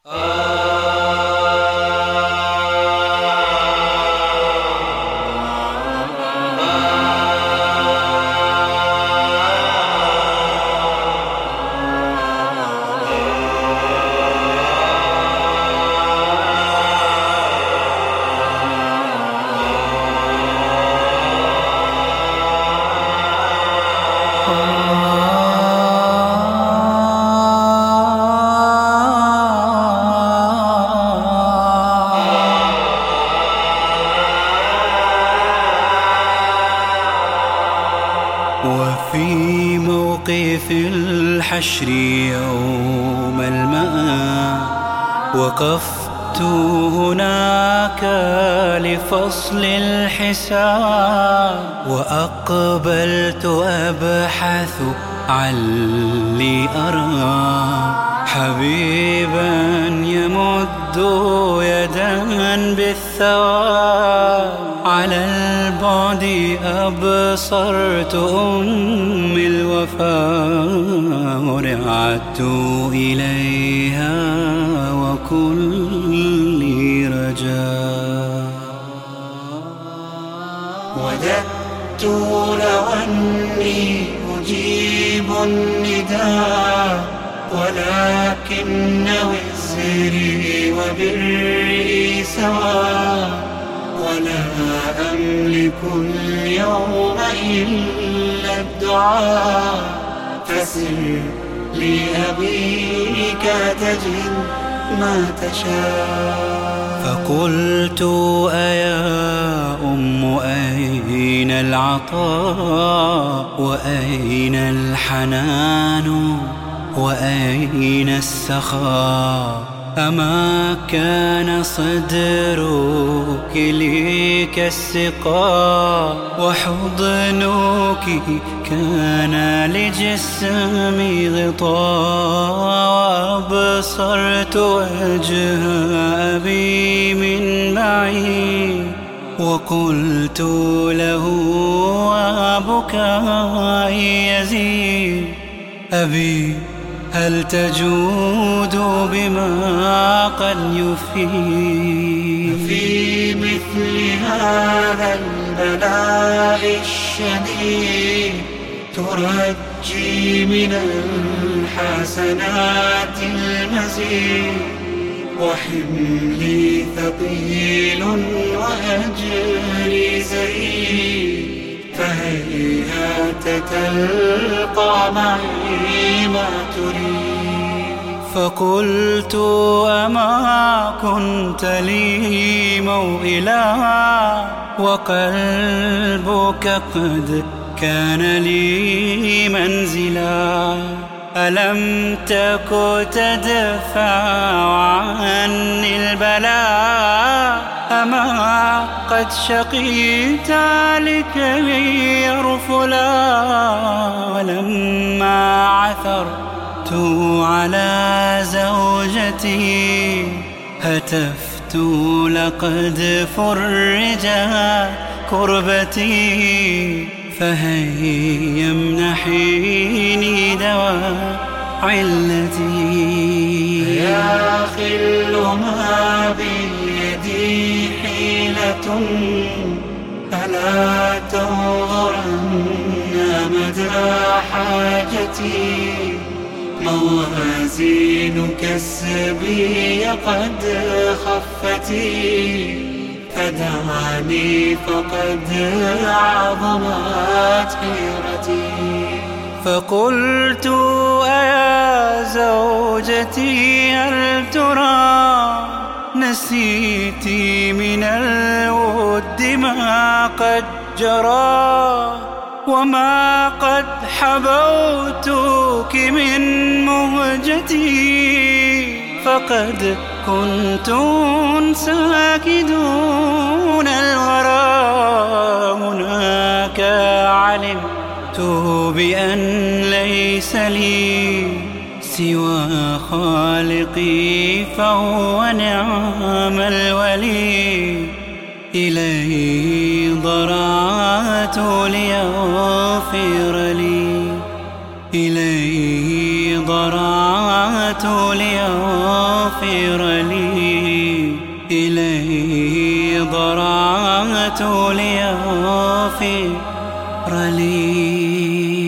وفي موقف الحشر يوم المآب وقفت هناك لفصل الحساب، وأقبلت أبحث علي أرى حبيبا يمد يدا بالثواب. على البعد أبصرت أمي الوفاء، ورعدت إليها وكلي رجاء. وددت لو أني أجيب النداء، ولكن وزري وبري سواء، ولا أملك اليوم إلا الدعاء. فسر لأبيك تجد ما تشاء. فقلت أيا أم أين العطاء، وأين الحنان، وأين السخاء؟ أما كان صدرك لي كالسقاء، وحضنك كان لجسمي غطاء. وأبصرت وجه أبي من بعيد، وقلت له وبكائي يزيد: أبي هل تجود بما قد يفيد؟ في مثل هذا البلاء الشديد ترجي من الحسنات المزيد، وحملي ثقيل وأجري زهيد. فهيهات تلقى معي ما تريد. فقلت أما كنت لي موئلا، وقلبك قد كان لي منزلا. ألم تك تدفع عني البلاء، أما قد شقيت لكي يرفلا. ولما عثرت على زوجتي هتفت لقد فرجت كربتي. فهيا امنحيني دواء علتي. يا خل ما بيدي حيلة، ألا تنظرن مدى حاجتي. موازين كسبي قد خفتي، فدعني فقد عظمت حيرتي. فقلت أيا زوجتي هل ترى نسيتي من الود ما قد جرى، وما قد حبوتك من مهجتي. فقد كنت أنساك دون الورى، هناك علمت بأن ليس لي سوى خالقي، فهو نعم الولي. إليه ضرعت ليغفر لي، إليه ضرعت ليغفر ليغفر لي، إليه ضرعت ليغفر لي.